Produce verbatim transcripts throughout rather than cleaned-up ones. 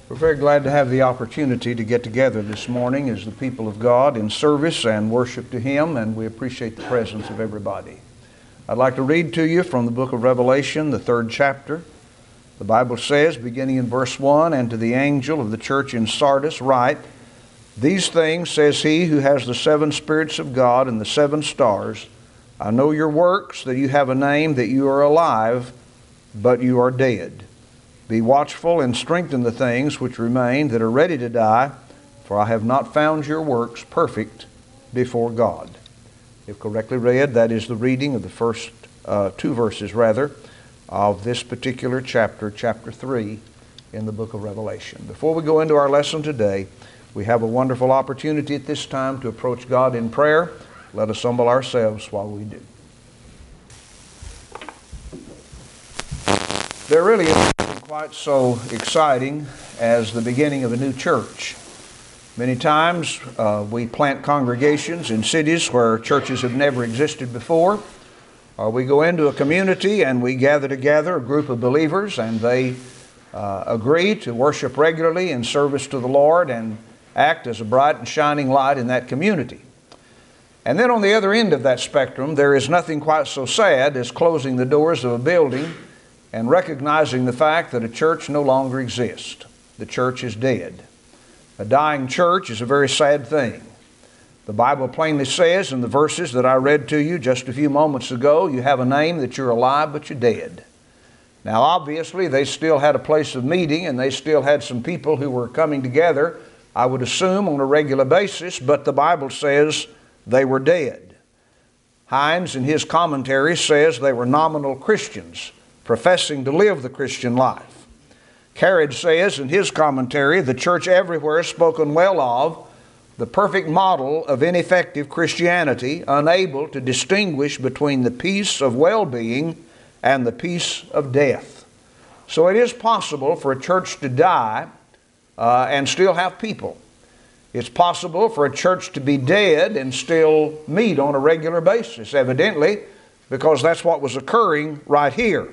We're very glad to have the opportunity to get together this morning as the people of God in service and worship to Him, and we appreciate the presence of everybody. I'd like to read to you from the book of Revelation, the third chapter. The Bible says, beginning in verse one, "And to the angel of the church in Sardis write, These things says he who has the seven spirits of God and the seven stars, I know your works, that you have a name, that you are alive, but you are dead. Be watchful and strengthen the things which remain that are ready to die, for I have not found your works perfect before God." If correctly read, that is the reading of the first uh, two verses, rather, of this particular chapter, chapter three, in the book of Revelation. Before we go into our lesson today, we have a wonderful opportunity at this time to approach God in prayer. Let us humble ourselves while we do. There really is nothing quite so exciting as the beginning of a new church. Many times uh, we plant congregations in cities where churches have never existed before. Or we go into a community and we gather together a group of believers, and they uh, agree to worship regularly in service to the Lord and act as a bright and shining light in that community. And then on the other end of that spectrum, there is nothing quite so sad as closing the doors of a building and recognizing the fact that a church no longer exists. The church is dead. A dying church is a very sad thing. The Bible plainly says in the verses that I read to you just a few moments ago, you have a name, that you're alive, but you're dead. Now obviously they still had a place of meeting, and they still had some people who were coming together, I would assume, on a regular basis, but the Bible says they were dead. Hines, in his commentary, says they were nominal Christians, professing to live the Christian life. Carriage says in his commentary, the church everywhere spoken well of, the perfect model of ineffective Christianity, unable to distinguish between the peace of well-being and the peace of death. So it is possible for a church to die uh, and still have people. It's possible for a church to be dead and still meet on a regular basis, evidently, because that's what was occurring right here.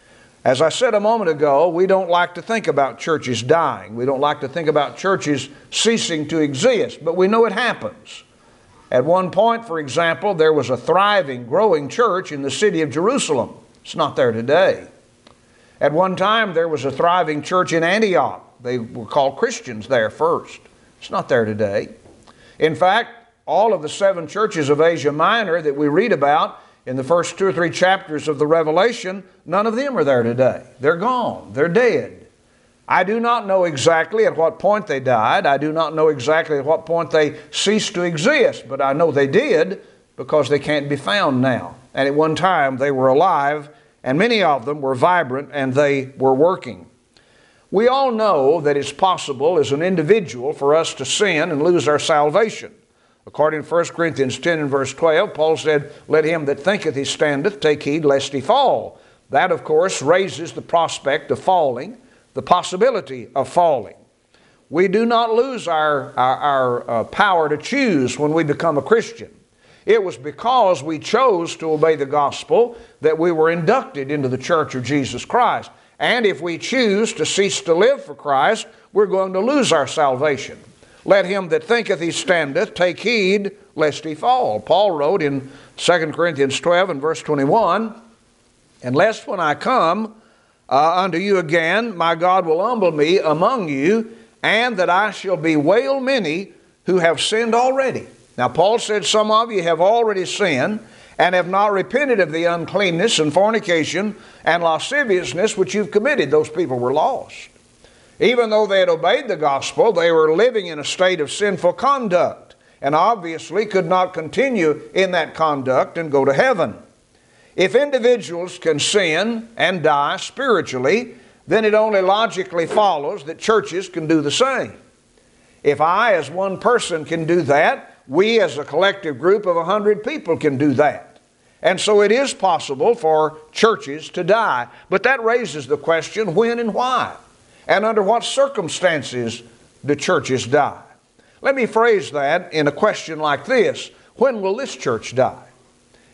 As I said a moment ago, we don't like to think about churches dying. We don't like to think about churches ceasing to exist, but we know it happens. At one point, for example, there was a thriving, growing church in the city of Jerusalem. It's not there today. At one time, there was a thriving church in Antioch. They were called Christians there first. It's not there today. In fact, all of the seven churches of Asia Minor that we read about in the first two or three chapters of the Revelation, none of them are there today. They're gone. They're dead. I do not know exactly at what point they died. I do not know exactly at what point they ceased to exist, but I know they did because they can't be found now. And at one time they were alive, and many of them were vibrant, and they were working. We all know that it's possible as an individual for us to sin and lose our salvation. According to First Corinthians ten and verse twelve, Paul said, "Let him that thinketh he standeth take heed lest he fall." That, of course, raises the prospect of falling, the possibility of falling. We do not lose our, our, our uh, power to choose when we become a Christian. It was because we chose to obey the gospel that we were inducted into the church of Jesus Christ. And if we choose to cease to live for Christ, we're going to lose our salvation. Let him that thinketh he standeth take heed lest he fall. Paul wrote in Second Corinthians twelve and verse twenty-one, "And lest when I come uh, unto you again, my God will humble me among you, and that I shall bewail many who have sinned already." Now Paul said some of you have already sinned and have not repented of the uncleanness and fornication and lasciviousness which you've committed. Those people were lost. Even though they had obeyed the gospel, they were living in a state of sinful conduct, and obviously could not continue in that conduct and go to heaven. If individuals can sin and die spiritually, then it only logically follows that churches can do the same. If I, as one person, can do that, we as a collective group of a hundred people can do that. And so it is possible for churches to die. But that raises the question, when and why? And under what circumstances do churches die? Let me phrase that in a question like this. When will this church die?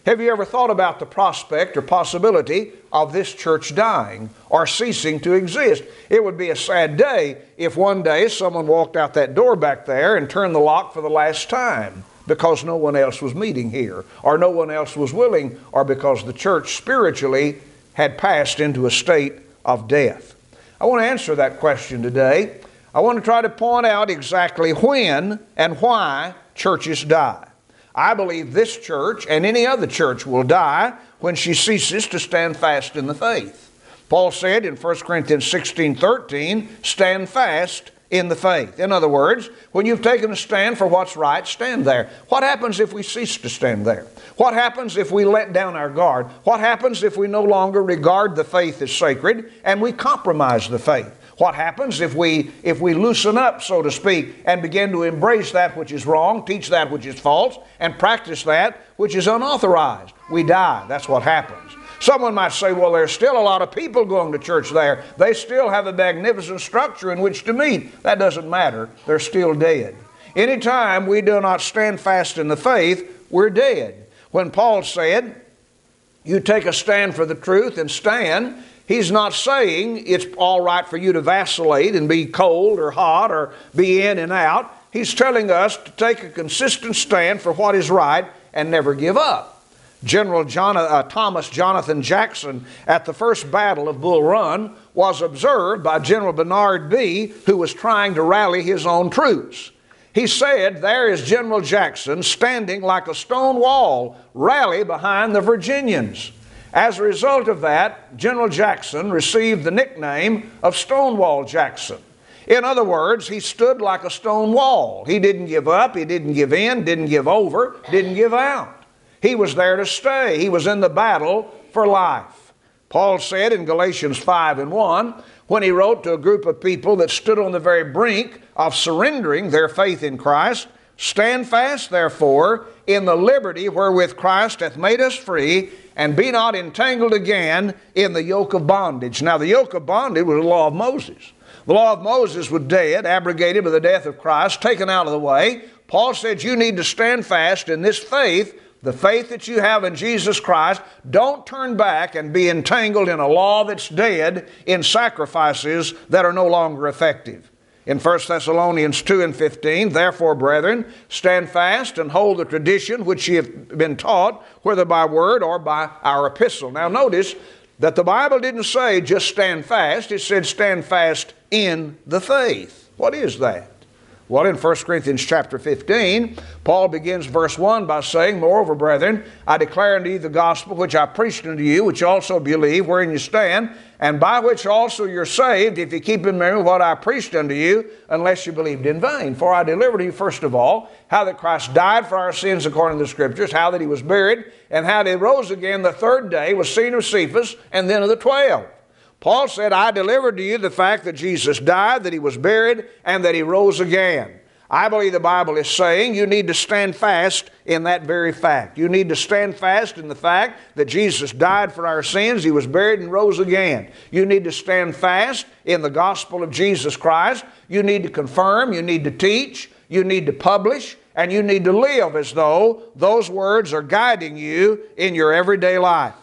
Have you ever thought about the prospect or possibility of this church dying or ceasing to exist? It would be a sad day if one day someone walked out that door back there and turned the lock for the last time because no one else was meeting here, or no one else was willing, or because the church spiritually had passed into a state of death. I want to answer that question today. I want to try to point out exactly when and why churches die. I believe this church and any other church will die when she ceases to stand fast in the faith. Paul said in First Corinthians sixteen thirteen, stand fast in the faith. In other words, when you've taken a stand for what's right, stand there. What happens if we cease to stand there? What happens if we let down our guard? What happens if we no longer regard the faith as sacred and we compromise the faith? What happens if we if we loosen up, so to speak, and begin to embrace that which is wrong, teach that which is false, and practice that which is unauthorized? We die. That's what happens. Someone might say, well, there's still a lot of people going to church there. They still have a magnificent structure in which to meet. That doesn't matter. They're still dead. Anytime we do not stand fast in the faith, we're dead. When Paul said, you take a stand for the truth and stand, he's not saying it's all right for you to vacillate and be cold or hot or be in and out. He's telling us to take a consistent stand for what is right and never give up. General John, uh, Thomas Jonathan Jackson at the first battle of Bull Run was observed by General Bernard Bee, who was trying to rally his own troops. He said, there is General Jackson standing like a stone wall, rally behind the Virginians. As a result of that, General Jackson received the nickname of Stonewall Jackson. In other words, he stood like a stone wall. He didn't give up, he didn't give in, didn't give over, didn't give out. He was there to stay. He was in the battle for life. Paul said in Galatians five and one, when he wrote to a group of people that stood on the very brink of surrendering their faith in Christ, stand fast, therefore, in the liberty wherewith Christ hath made us free, and be not entangled again in the yoke of bondage. Now, the yoke of bondage was the law of Moses. The law of Moses was dead, abrogated by the death of Christ, taken out of the way. Paul said you need to stand fast in this faith, the faith that you have in Jesus Christ. Don't turn back and be entangled in a law that's dead, in sacrifices that are no longer effective. In First Thessalonians two and fifteen, therefore, brethren, stand fast and hold the tradition which ye have been taught, whether by word or by our epistle. Now notice that the Bible didn't say just stand fast. It said stand fast in the faith. What is that? Well, in First Corinthians chapter fifteen, Paul begins verse one by saying, moreover, brethren, I declare unto you the gospel which I preached unto you, which also believe, wherein you stand, and by which also you're saved, if you keep in memory what I preached unto you, unless you believed in vain. For I delivered to you, first of all, how that Christ died for our sins according to the Scriptures, how that he was buried, and how that he rose again the third day, was seen of Cephas, and then of the twelve. Paul said, I delivered to you the fact that Jesus died, that he was buried, and that he rose again. I believe the Bible is saying you need to stand fast in that very fact. You need to stand fast in the fact that Jesus died for our sins, he was buried and rose again. You need to stand fast in the gospel of Jesus Christ. You need to confirm, you need to teach, you need to publish, and you need to live as though those words are guiding you in your everyday life.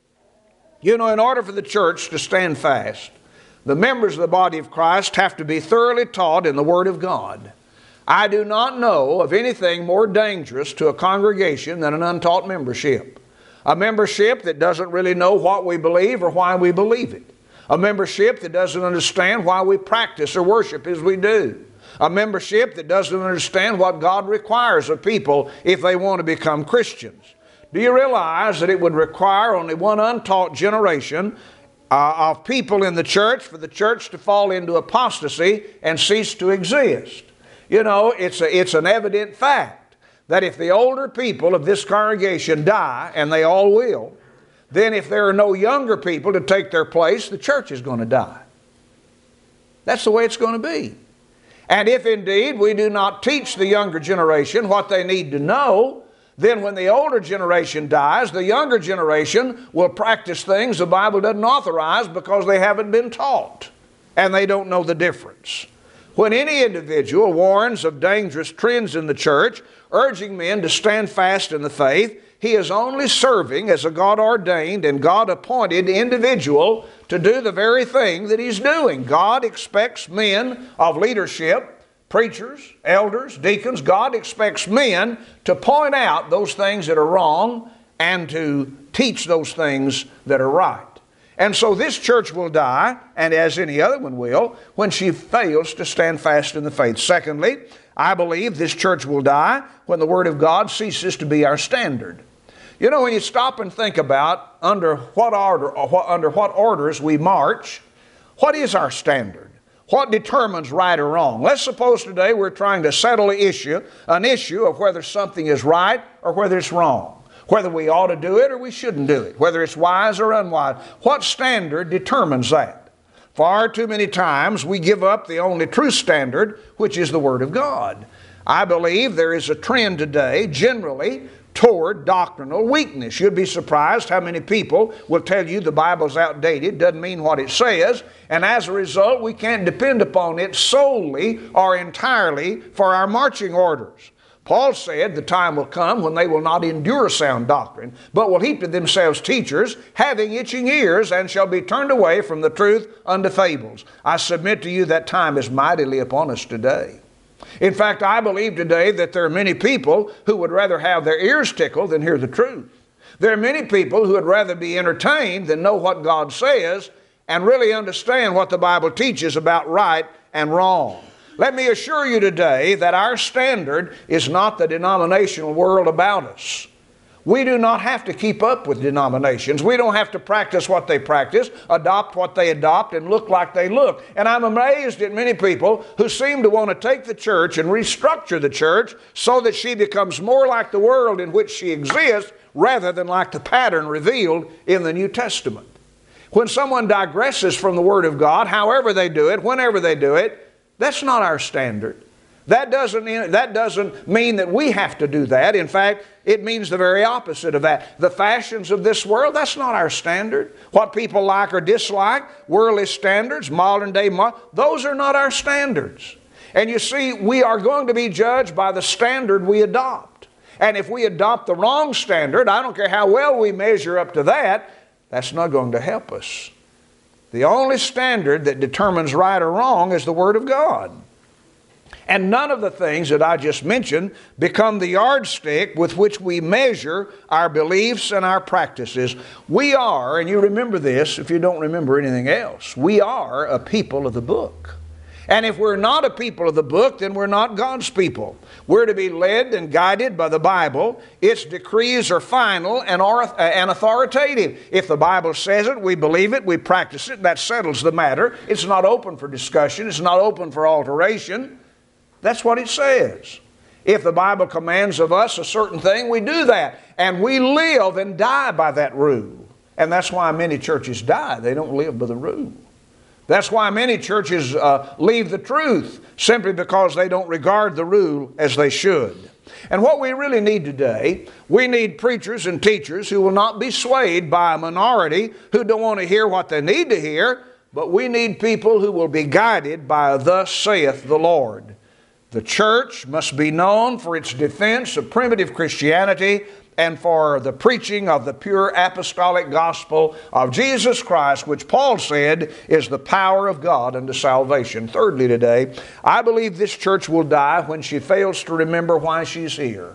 You know, in order for the church to stand fast, the members of the body of Christ have to be thoroughly taught in the Word of God. I do not know of anything more dangerous to a congregation than an untaught membership. A membership that doesn't really know what we believe or why we believe it. A membership that doesn't understand why we practice or worship as we do. A membership that doesn't understand what God requires of people if they want to become Christians. Do you realize that it would require only one untaught generation uh, of people in the church for the church to fall into apostasy and cease to exist? You know, it's, a, it's an evident fact that if the older people of this congregation die, and they all will, then if there are no younger people to take their place, the church is going to die. That's the way it's going to be. And if indeed we do not teach the younger generation what they need to know, then when the older generation dies, the younger generation will practice things the Bible doesn't authorize because they haven't been taught and they don't know the difference. When any individual warns of dangerous trends in the church, urging men to stand fast in the faith, He is only serving as a God-ordained and God-appointed individual to do the very thing that he's doing. God expects men of leadership, preachers, elders, deacons. God expects men to point out those things that are wrong and to teach those things that are right. And so this church will die, and as any other one will, when she fails to stand fast in the faith. Secondly, I believe this church will die when the Word of God ceases to be our standard. You know, when you stop and think about under what order, or what, under what orders we march, what is our standard? What determines right or wrong? Let's suppose today we're trying to settle an issue, an issue of whether something is right or whether it's wrong, whether we ought to do it or we shouldn't do it, whether it's wise or unwise. What standard determines that? Far too many times we give up the only true standard, which is the Word of God. I believe there is a trend today, generally, toward doctrinal weakness. You'd be surprised how many people will tell you the Bible's outdated, doesn't mean what it says, and as a result, we can't depend upon it solely or entirely for our marching orders. Paul said the time will come when they will not endure sound doctrine, but will heap to themselves teachers, having itching ears, and shall be turned away from the truth unto fables. I submit to you that time is mightily upon us today. In fact, I believe today that there are many people who would rather have their ears tickled than hear the truth. There are many people who would rather be entertained than know what God says and really understand what the Bible teaches about right and wrong. Let me assure you today that our standard is not the denominational world about us. We do not have to keep up with denominations. We don't have to practice what they practice, adopt what they adopt, and look like they look. And I'm amazed at many people who seem to want to take the church and restructure the church so that she becomes more like the world in which she exists rather than like the pattern revealed in the New Testament. When someone digresses from the Word of God, however they do it, whenever they do it, that's not our standard. That doesn't, that doesn't mean that we have to do that. In fact, it means the very opposite of that. The fashions of this world, that's not our standard. What people like or dislike, worldly standards, modern day, those are not our standards. And you see, we are going to be judged by the standard we adopt. And if we adopt the wrong standard, I don't care how well we measure up to that, that's not going to help us. The only standard that determines right or wrong is the Word of God. And none of the things that I just mentioned become the yardstick with which we measure our beliefs and our practices. We are, and you remember this if you don't remember anything else, we are a people of the book. And if we're not a people of the book, then we're not God's people. We're to be led and guided by the Bible. Its decrees are final and authoritative. If the Bible says it, we believe it, we practice it, that settles the matter. It's not open for discussion. It's not open for alteration. That's what it says. If the Bible commands of us a certain thing, we do that. And we live and die by that rule. And that's why many churches die. They don't live by the rule. That's why many churches uh, leave the truth, simply because they don't regard the rule as they should. And what we really need today, we need preachers and teachers who will not be swayed by a minority who don't want to hear what they need to hear, but we need people who will be guided by a "Thus saith the Lord." The church must be known for its defense of primitive Christianity and for the preaching of the pure apostolic gospel of Jesus Christ, which Paul said is the power of God unto salvation. Thirdly today, I believe this church will die when she fails to remember why she's here.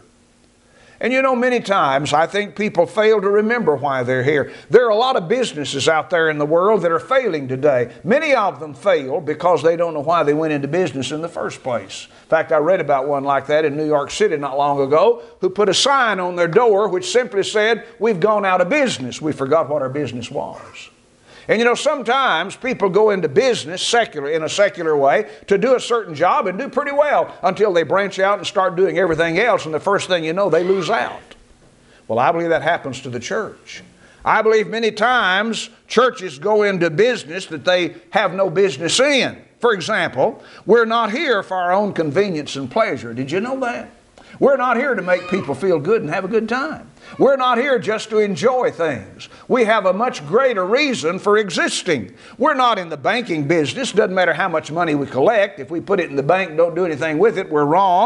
And you know, many times I think people fail to remember why they're here. There are a lot of businesses out there in the world that are failing today. Many of them fail because they don't know why they went into business in the first place. In fact, I read about one like that in New York City not long ago who put a sign on their door which simply said, "We've gone out of business." We forgot what our business was. And you know, sometimes people go into business secular, in a secular way to do a certain job and do pretty well until they branch out and start doing everything else, and the first thing you know, they lose out. Well, I believe that happens to the church. I believe many times churches go into business that they have no business in. For example, we're not here for our own convenience and pleasure. Did you know that? We're not here to make people feel good and have a good time. We're not here just to enjoy things. We have a much greater reason for existing. We're not in the banking business. Doesn't matter how much money we collect. If we put it in the bank and don't do anything with it, we're wrong.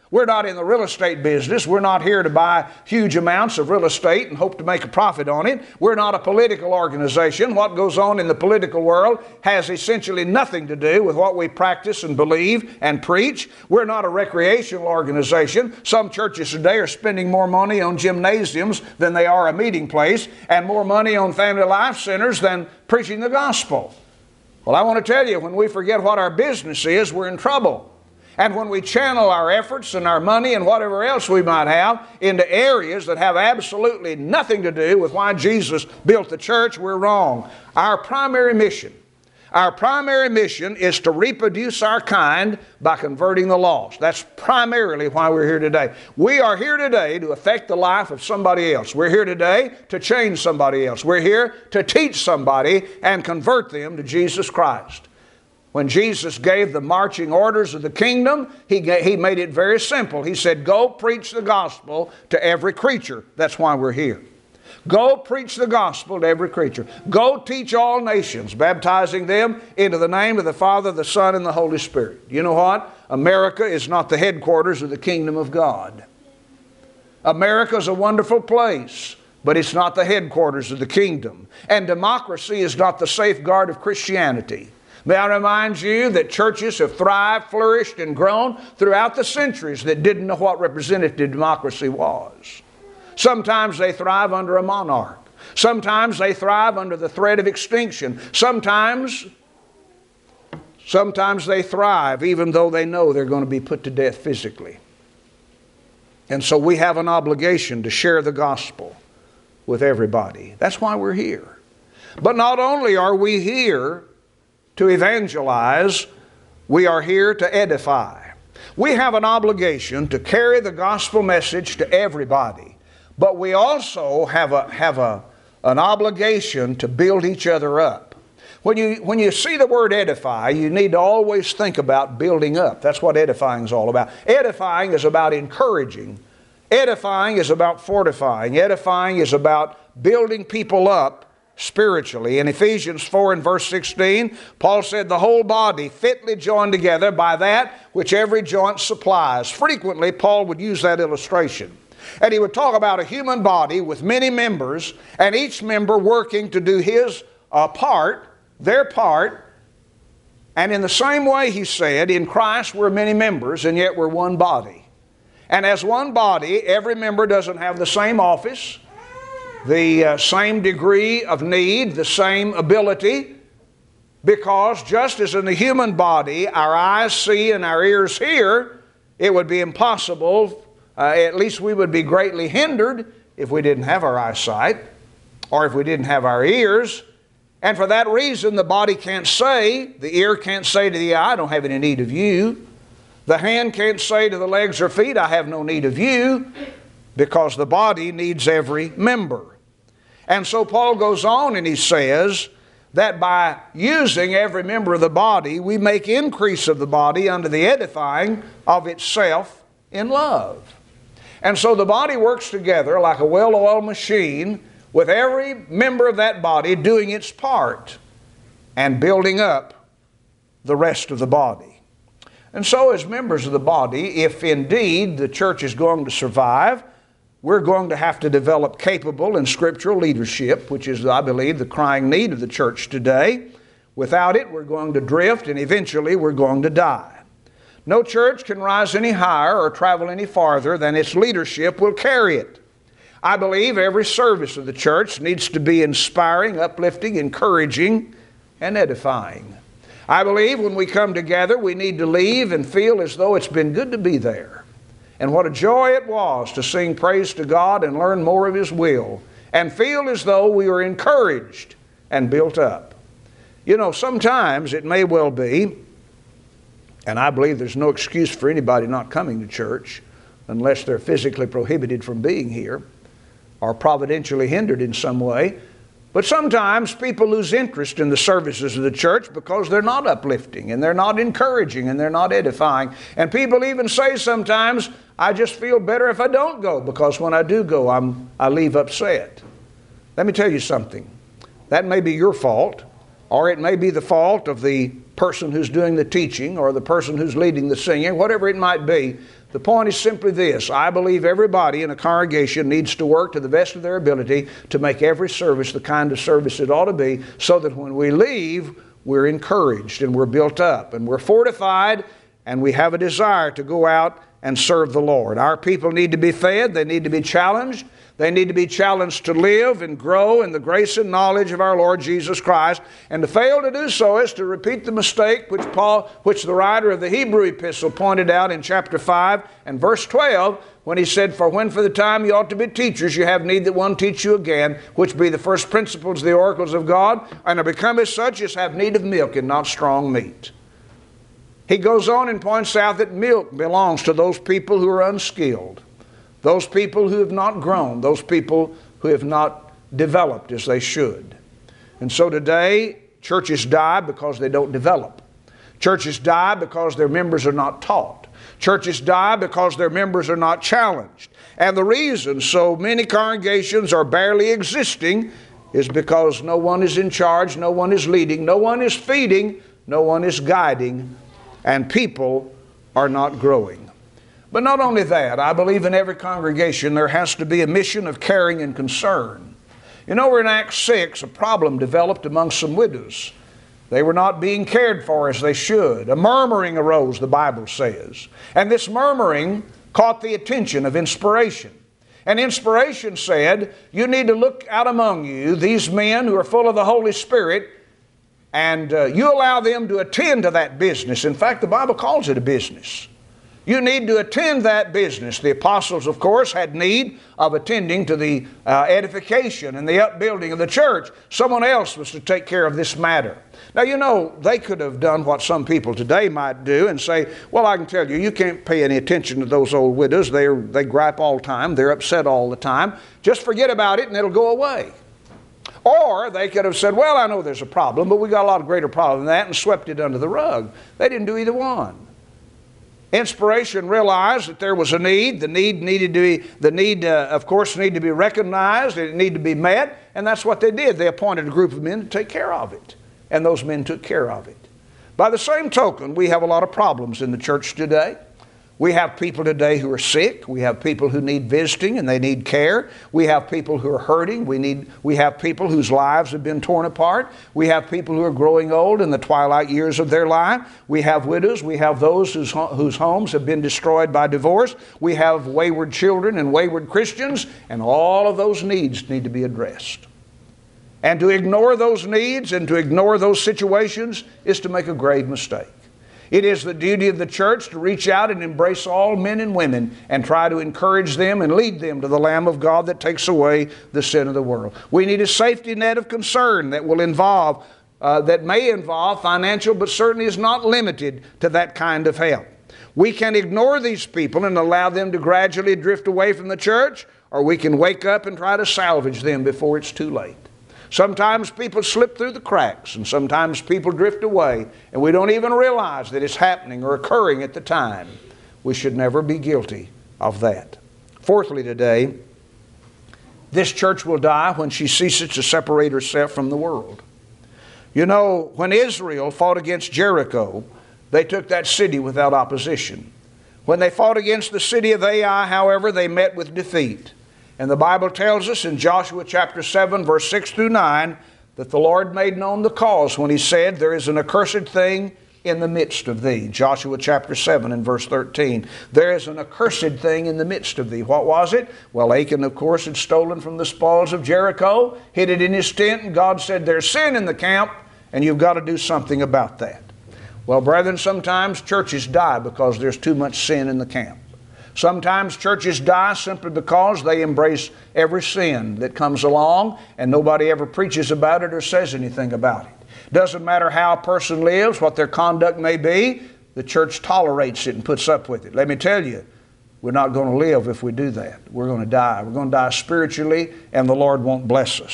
We're not in the real estate business. We're not here to buy huge amounts of real estate and hope to make a profit on it. We're not a political organization. What goes on in the political world has essentially nothing to do with what we practice and believe and preach. We're not a recreational organization. Some churches today are spending more money on gymnasiums than they are a meeting place, and more money on family life centers than preaching the gospel. Well, I want to tell you, when we forget what our business is, we're in trouble. And when we channel our efforts and our money and whatever else we might have into areas that have absolutely nothing to do with why Jesus built the church, we're wrong. Our primary mission, our primary mission is to reproduce our kind by converting the lost. That's primarily why we're here today. We are here today to affect the life of somebody else. We're here today to change somebody else. We're here to teach somebody and convert them to Jesus Christ. When Jesus gave the marching orders of the kingdom, he, gave, he made it very simple. He said, go preach the gospel to every creature. That's why we're here. Go preach the gospel to every creature. Go teach all nations, baptizing them into the name of the Father, the Son, and the Holy Spirit. You know what? America is not the headquarters of the kingdom of God. America is a wonderful place, but it's not the headquarters of the kingdom. And democracy is not the safeguard of Christianity. May I remind you that churches have thrived, flourished, and grown throughout the centuries that didn't know what representative democracy was. Sometimes they thrive under a monarch. Sometimes they thrive under the threat of extinction. Sometimes, sometimes they thrive even though they know they're going to be put to death physically. And so we have an obligation to share the gospel with everybody. That's why we're here. But not only are we here to evangelize, we are here to edify. We have an obligation to carry the gospel message to everybody, but we also have a have a an obligation to build each other up. When you when you see the word edify, you need to always think about building up. That's what edifying is all about. Edifying is about encouraging. Edifying is about fortifying. Edifying is about building people up spiritually. In Ephesians four and verse sixteen, Paul said, the whole body fitly joined together by that which every joint supplies. Frequently, Paul would use that illustration. And he would talk about a human body with many members, and each member working to do his uh, part, their part. And in the same way, he said, in Christ we're many members, and yet we're one body. And as one body, every member doesn't have the same office, the uh, same degree of need, the same ability, because just as in the human body our eyes see and our ears hear, it would be impossible, uh, at least we would be greatly hindered if we didn't have our eyesight or if we didn't have our ears. And for that reason, the body can't say, the ear can't say to the eye, I don't have any need of you. The hand can't say to the legs or feet, I have no need of you, because the body needs every member. And so Paul goes on and he says that by using every member of the body, we make increase of the body unto the edifying of itself in love. And so the body works together like a well-oiled machine, with every member of that body doing its part and building up the rest of the body. And so as members of the body, if indeed the church is going to survive, we're going to have to develop capable and scriptural leadership, which is, I believe, the crying need of the church today. Without it, we're going to drift, and eventually we're going to die. No church can rise any higher or travel any farther than its leadership will carry it. I believe every service of the church needs to be inspiring, uplifting, encouraging, and edifying. I believe when we come together, we need to leave and feel as though it's been good to be there. And what a joy it was to sing praise to God and learn more of His will, and feel as though we were encouraged and built up. You know, sometimes it may well be, and I believe there's no excuse for anybody not coming to church unless they're physically prohibited from being here or providentially hindered in some way. But sometimes people lose interest in the services of the church because they're not uplifting and they're not encouraging and they're not edifying. And people even say sometimes, I just feel better if I don't go, because when I do go, I'm, I leave upset. Let me tell you something. That may be your fault, or it may be the fault of the person who's doing the teaching or the person who's leading the singing, whatever it might be. The point is simply this: I believe everybody in a congregation needs to work to the best of their ability to make every service the kind of service it ought to be, so that when we leave, we're encouraged and we're built up and we're fortified and we have a desire to go out and serve the Lord. Our people need to be fed. They need to be challenged. They need to be challenged to live and grow in the grace and knowledge of our Lord Jesus Christ. And to fail to do so is to repeat the mistake which Paul, which the writer of the Hebrew epistle pointed out in chapter five and verse twelve, when he said, "For when for the time you ought to be teachers, you have need that one teach you again, which be the first principles of the oracles of God, and are become as such as have need of milk and not strong meat." He goes on and points out that milk belongs to those people who are unskilled, those people who have not grown, those people who have not developed as they should. And so today, churches die because they don't develop. Churches die because their members are not taught. Churches die because their members are not challenged. And the reason so many congregations are barely existing is because no one is in charge, no one is leading, no one is feeding, no one is guiding, and people are not growing. But not only that, I believe in every congregation there has to be a mission of caring and concern. You know, we're in Acts six, a problem developed among some widows. They were not being cared for as they should. A murmuring arose, the Bible says. And this murmuring caught the attention of inspiration. And inspiration said, you need to look out among you these men who are full of the Holy Spirit, and uh, you allow them to attend to that business. In fact, the Bible calls it a business. You need to attend that business. The apostles, of course, had need of attending to the uh, edification and the upbuilding of the church. Someone else was to take care of this matter. Now, you know, they could have done what some people today might do and say, well, I can tell you, you can't pay any attention to those old widows. They're, they gripe all the time. They're upset all the time. Just forget about it and it'll go away. Or they could have said, well, I know there's a problem, but we got a lot of greater problem than that, and swept it under the rug. They didn't do either one. Inspiration realized that there was a need. The need needed to be, the need, uh, of course, needed to be recognized. It needed to be met. And that's what they did. They appointed a group of men to take care of it. And those men took care of it. By the same token, we have a lot of problems in the church today. We have people today who are sick. We have people who need visiting and they need care. We have people who are hurting. We need, we have people whose lives have been torn apart. We have people who are growing old in the twilight years of their life. We have widows. We have those whose, whose homes have been destroyed by divorce. We have wayward children and wayward Christians, and all of those needs need to be addressed. And to ignore those needs and to ignore those situations is to make a grave mistake. It is the duty of the church to reach out and embrace all men and women and try to encourage them and lead them to the Lamb of God that takes away the sin of the world. We need a safety net of concern that will involve, uh, that may involve financial, but certainly is not limited to that kind of help. We can ignore these people and allow them to gradually drift away from the church, or we can wake up and try to salvage them before it's too late. Sometimes people slip through the cracks, and sometimes people drift away, and we don't even realize that it's happening or occurring at the time. We should never be guilty of that. Fourthly today, this church will die when she ceases to separate herself from the world. You know, when Israel fought against Jericho, they took that city without opposition. When they fought against the city of Ai, however, they met with defeat. And the Bible tells us in Joshua chapter seven, verse six through nine, that the Lord made known the cause when He said, there is an accursed thing in the midst of thee. Joshua chapter seven and verse thirteen. There is an accursed thing in the midst of thee. What was it? Well, Achan, of course, had stolen from the spoils of Jericho, hid it in his tent, and God said, there's sin in the camp, and you've got to do something about that. Well, brethren, sometimes churches die because there's too much sin in the camp. Sometimes churches die simply because they embrace every sin that comes along and nobody ever preaches about it or says anything about it. Doesn't matter how a person lives, what their conduct may be, the church tolerates it and puts up with it. Let me tell you, we're not going to live if we do that. We're going to die. We're going to die spiritually, and the Lord won't bless us.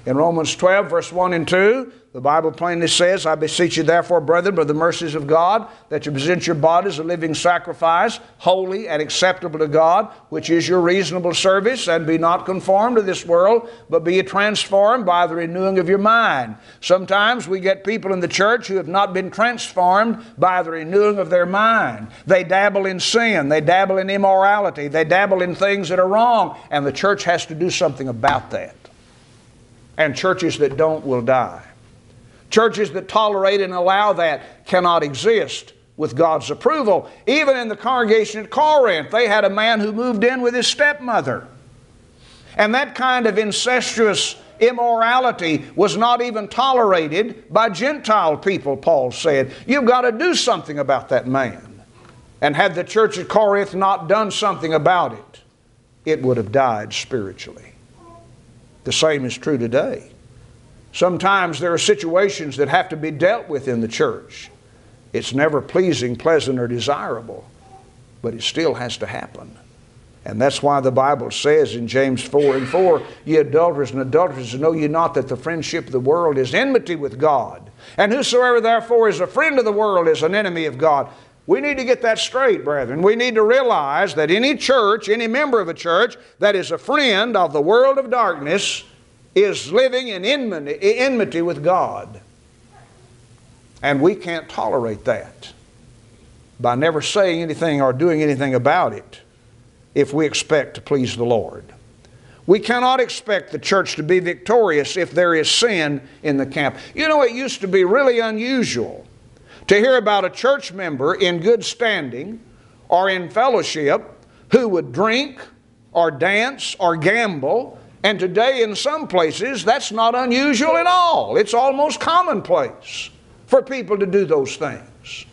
In Romans twelve, verse one and two, the Bible plainly says, I beseech you therefore, brethren, by the mercies of God, that you present your bodies a living sacrifice, holy and acceptable to God, which is your reasonable service, and be not conformed to this world, but be transformed by the renewing of your mind. Sometimes we get people in the church who have not been transformed by the renewing of their mind. They dabble in sin, they dabble in immorality, they dabble in things that are wrong, and the church has to do something about that. And churches that don't will die. Churches that tolerate and allow that cannot exist with God's approval. Even in the congregation at Corinth, they had a man who moved in with his stepmother. And that kind of incestuous immorality was not even tolerated by Gentile people, Paul said. You've got to do something about that man. And had the church at Corinth not done something about it, it would have died spiritually. The same is true today. Sometimes there are situations that have to be dealt with in the church. It's never pleasing, pleasant, or desirable, but it still has to happen. And that's why the Bible says in James four and four, ye adulterers and adulteresses, know ye not that the friendship of the world is enmity with God? And whosoever therefore is a friend of the world is an enemy of God. We need to get that straight, brethren. We need to realize that any church, any member of a church that is a friend of the world of darkness is living in enmity with God. And we can't tolerate that by never saying anything or doing anything about it if we expect to please the Lord. We cannot expect the church to be victorious if there is sin in the camp. You know, it used to be really unusual to hear about a church member in good standing or in fellowship who would drink or dance or gamble. And today in some places that's not unusual at all. It's almost commonplace for people to do those things.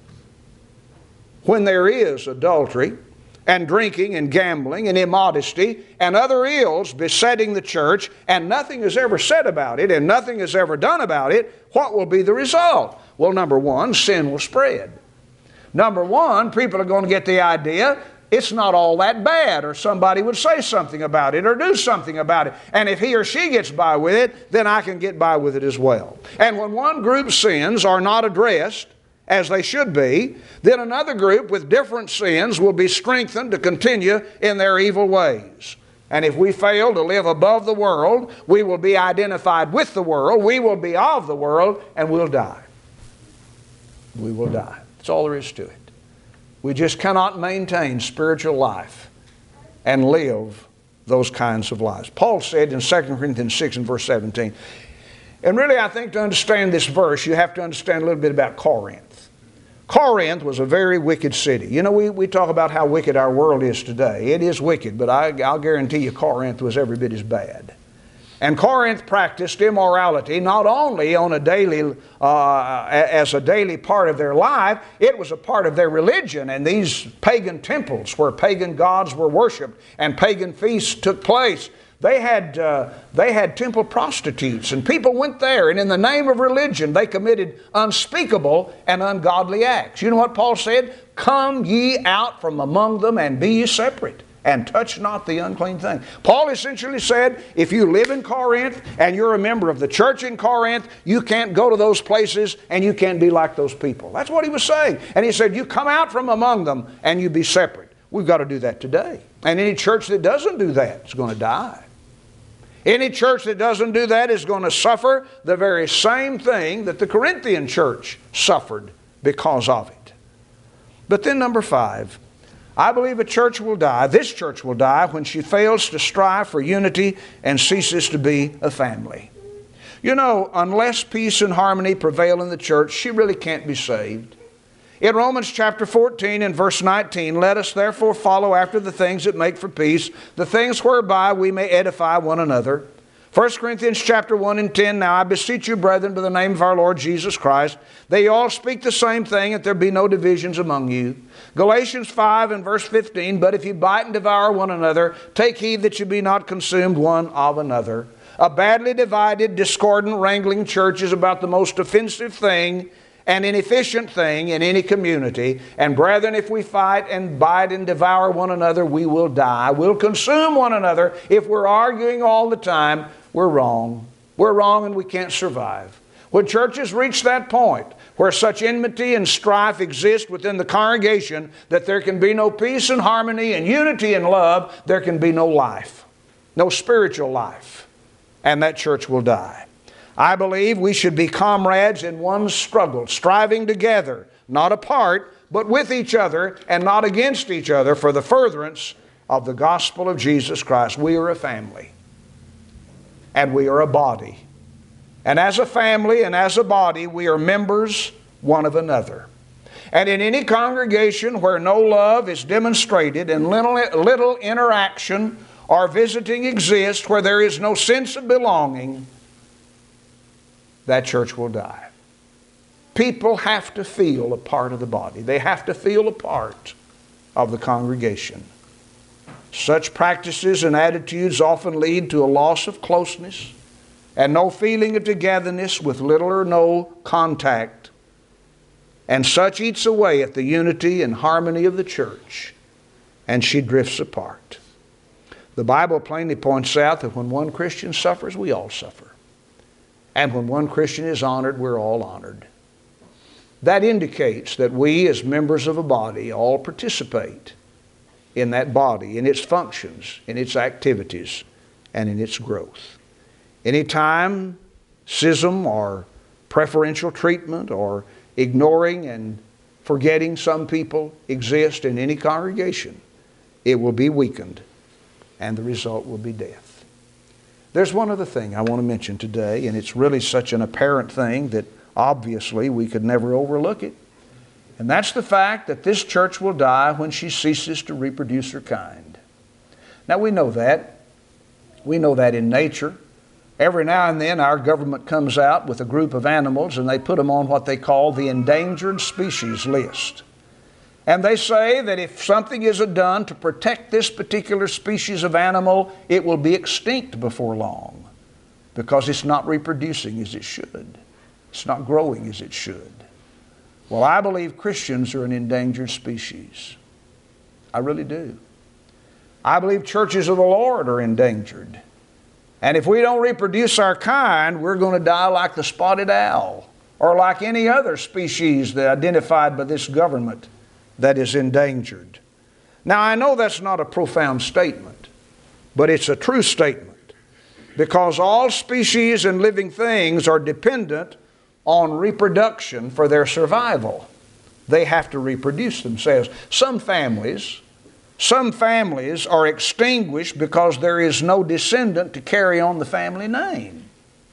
When there is adultery and drinking and gambling and immodesty and other ills besetting the church, and nothing is ever said about it and nothing is ever done about it, what will be the result? Well, number one, sin will spread. Number one, people are going to get the idea it's not all that bad, or somebody would say something about it or do something about it. And if he or she gets by with it, then I can get by with it as well. And when one group's sins are not addressed as they should be, then another group with different sins will be strengthened to continue in their evil ways. And if we fail to live above the world, we will be identified with the world, we will be of the world, and we'll die. We will die. That's all there is to it. We just cannot maintain spiritual life and live those kinds of lives. Paul said in Second Corinthians six and verse seventeen, and really I think to understand this verse, you have to understand a little bit about Corinth. Corinth was a very wicked city. You know, we, we talk about how wicked our world is today. It is wicked, but I, I'll guarantee you Corinth was every bit as bad. And Corinth practiced immorality not only on a daily, uh, as a daily part of their life, it was a part of their religion. And these pagan temples where pagan gods were worshipped and pagan feasts took place, they had, uh, they had temple prostitutes, and people went there, and in the name of religion they committed unspeakable and ungodly acts. You know what Paul said? Come ye out from among them and be ye separate, and touch not the unclean thing. Paul essentially said, if you live in Corinth and you're a member of the church in Corinth, you can't go to those places and you can't be like those people. That's what he was saying. And he said, you come out from among them and you be separate. We've got to do that today. And any church that doesn't do that is going to die. Any church that doesn't do that is going to suffer the very same thing that the Corinthian church suffered because of it. But then number five, I believe a church will die, this church will die, when she fails to strive for unity and ceases to be a family. You know, unless peace and harmony prevail in the church, she really can't be saved. In Romans chapter fourteen and verse nineteen, let us therefore follow after the things that make for peace, the things whereby we may edify one another. First Corinthians chapter one and ten, now I beseech you, brethren, by the name of our Lord Jesus Christ, that you all speak the same thing, that there be no divisions among you. Galatians five and verse fifteen, but if you bite and devour one another, take heed that you be not consumed one of another. A badly divided, discordant, wrangling church is about the most offensive thing and inefficient thing in any community. And brethren, if we fight and bite and devour one another, we will die. We'll consume one another. If we're arguing all the time, we're wrong. we're wrong and we can't survive. When churches reach that point where such enmity and strife exist within the congregation that there can be no peace and harmony and unity and love, there can be no life, no spiritual life, and that church will die. I believe we should be comrades in one struggle, striving together, not apart, but with each other and not against each other for the furtherance of the gospel of Jesus Christ. We are a family, and we are a body. And as a family and as a body, we are members one of another. And in any congregation where no love is demonstrated and little, little interaction or visiting exists, where there is no sense of belonging, that church will die. People have to feel a part of the body. They have to feel a part of the congregation. Such practices and attitudes often lead to a loss of closeness and no feeling of togetherness with little or no contact. And such eats away at the unity and harmony of the church, and she drifts apart. The Bible plainly points out that when one Christian suffers, we all suffer. And when one Christian is honored, we're all honored. That indicates that we, as members of a body, all participate in that body, in its functions, in its activities, and in its growth. Anytime schism or preferential treatment or ignoring and forgetting some people exist in any congregation, it will be weakened, and the result will be death. There's one other thing I want to mention today, and it's really such an apparent thing that obviously we could never overlook it. And that's the fact that this church will die when she ceases to reproduce her kind. Now we know that. We know that in nature. Every now and then our government comes out with a group of animals and they put them on what they call the endangered species list. And they say that if something isn't done to protect this particular species of animal, it will be extinct before long because it's not reproducing as it should. It's not growing as it should. Well, I believe Christians are an endangered species. I really do. I believe churches of the Lord are endangered. And if we don't reproduce our kind, we're going to die like the spotted owl or like any other species that identified by this government that is endangered. Now, I know that's not a profound statement, but it's a true statement because all species and living things are dependent on reproduction for their survival. They have to reproduce themselves. Some families, some families are extinguished because there is no descendant to carry on the family name.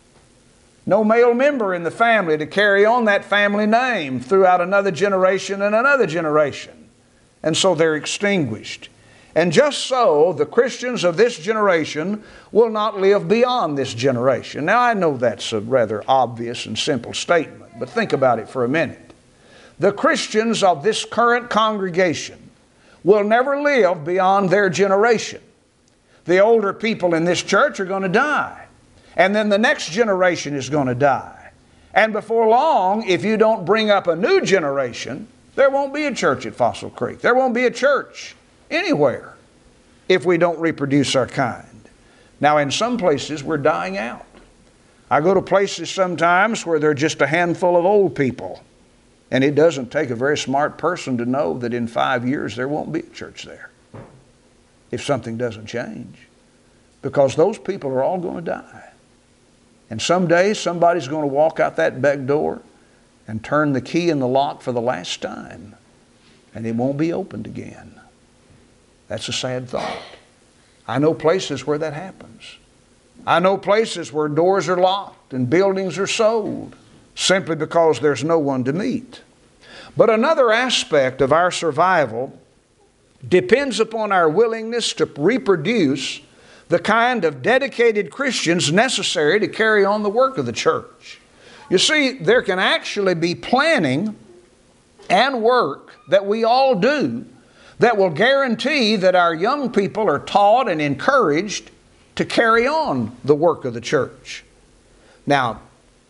No male member in the family to carry on that family name throughout another generation and another generation. And so they're extinguished. And just so, the Christians of this generation will not live beyond this generation. Now, I know that's a rather obvious and simple statement, but think about it for a minute. The Christians of this current congregation will never live beyond their generation. The older people in this church are going to die. And then the next generation is going to die. And before long, if you don't bring up a new generation, there won't be a church at Fossil Creek. There won't be a church anywhere if we don't reproduce our kind. Now, in some places, we're dying out. I go to places sometimes where there are just a handful of old people, and it doesn't take a very smart person to know that in five years there won't be a church there if something doesn't change, because those people are all going to die. And someday somebody's going to walk out that back door and turn the key in the lock for the last time, and it won't be opened again. That's a sad thought. I know places where that happens. I know places where doors are locked and buildings are sold simply because there's no one to meet. But another aspect of our survival depends upon our willingness to reproduce the kind of dedicated Christians necessary to carry on the work of the church. You see, there can actually be planning and work that we all do that will guarantee that our young people are taught and encouraged to carry on the work of the church. Now,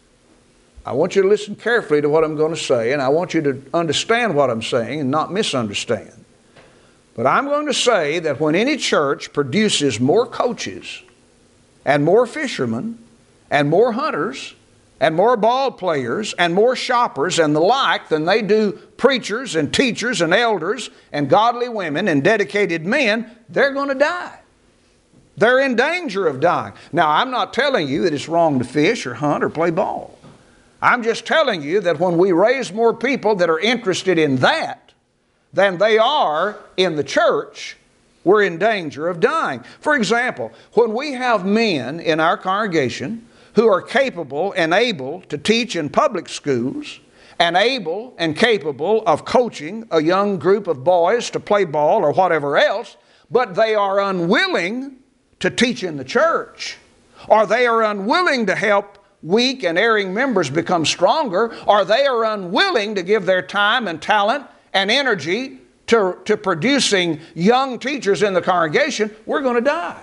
I want you to listen carefully to what I'm going to say, and I want you to understand what I'm saying and not misunderstand. But I'm going to say that when any church produces more coaches and more fishermen and more hunters and more ball players and more shoppers and the like than they do preachers and teachers and elders and godly women and dedicated men, they're going to die. They're in danger of dying. Now, I'm not telling you that it's wrong to fish or hunt or play ball. I'm just telling you that when we raise more people that are interested in that than they are in the church, we're in danger of dying. For example, when we have men in our congregation who are capable and able to teach in public schools and able and capable of coaching a young group of boys to play ball or whatever else, but they are unwilling to teach in the church, or they are unwilling to help weak and erring members become stronger, or they are unwilling to give their time and talent and energy to, to producing young teachers in the congregation, we're going to die.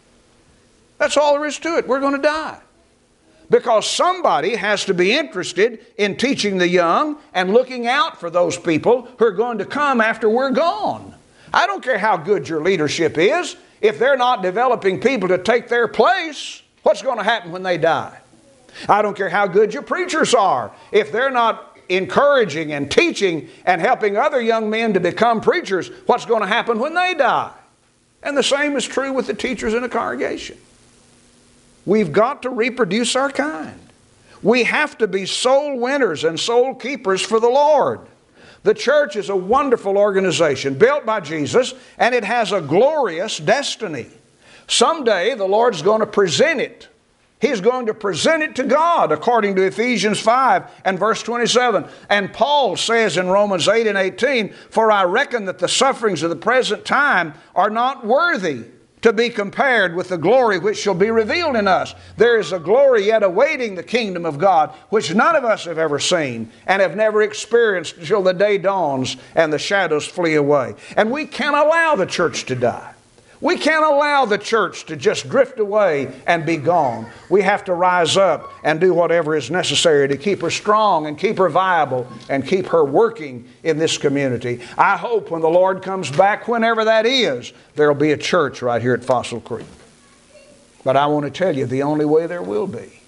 That's all there is to it. We're going to die. Because somebody has to be interested in teaching the young and looking out for those people who are going to come after we're gone. I don't care how good your leadership is. If they're not developing people to take their place, what's going to happen when they die? I don't care how good your preachers are. If they're not encouraging and teaching and helping other young men to become preachers, what's going to happen when they die? And the same is true with the teachers in a congregation. We've got to reproduce our kind. We have to be soul winners and soul keepers for the Lord. The church is a wonderful organization built by Jesus, and it has a glorious destiny. Someday the Lord's going to present it. He's going to present it to God according to Ephesians five and verse twenty-seven. And Paul says in Romans eight and eighteen, "For I reckon that the sufferings of the present time are not worthy to be compared with the glory which shall be revealed in us." There is a glory yet awaiting the kingdom of God, which none of us have ever seen and have never experienced until the day dawns and the shadows flee away. And we can't allow the church to die. We can't allow the church to just drift away and be gone. We have to rise up and do whatever is necessary to keep her strong and keep her viable and keep her working in this community. I hope when the Lord comes back, whenever that is, there will be a church right here at Fossil Creek. But I want to tell you, the only way there will be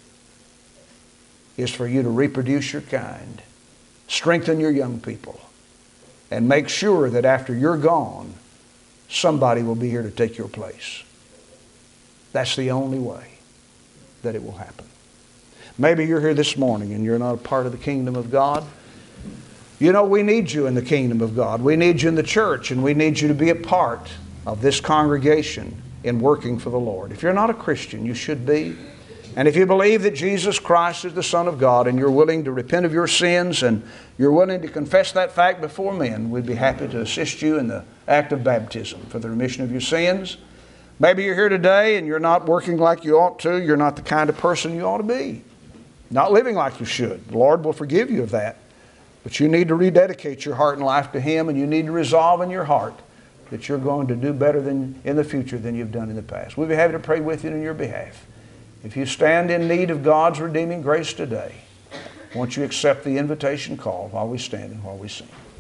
is for you to reproduce your kind, strengthen your young people, and make sure that after you're gone, somebody will be here to take your place. That's the only way that it will happen. Maybe you're here this morning and you're not a part of the kingdom of God. You know, we need you in the kingdom of God. We need you in the church, and we need you to be a part of this congregation in working for the Lord. If you're not a Christian, you should be. And if you believe that Jesus Christ is the Son of God and you're willing to repent of your sins and you're willing to confess that fact before men, we'd be happy to assist you in the act of baptism for the remission of your sins. Maybe you're here today and you're not working like you ought to. You're not the kind of person you ought to be. Not living like you should. The Lord will forgive you of that. But you need to rededicate your heart and life to Him, and you need to resolve in your heart that you're going to do better than in the future than you've done in the past. We'd be happy to pray with you in your behalf. If you stand in need of God's redeeming grace today, won't you accept the invitation call while we stand and while we sing?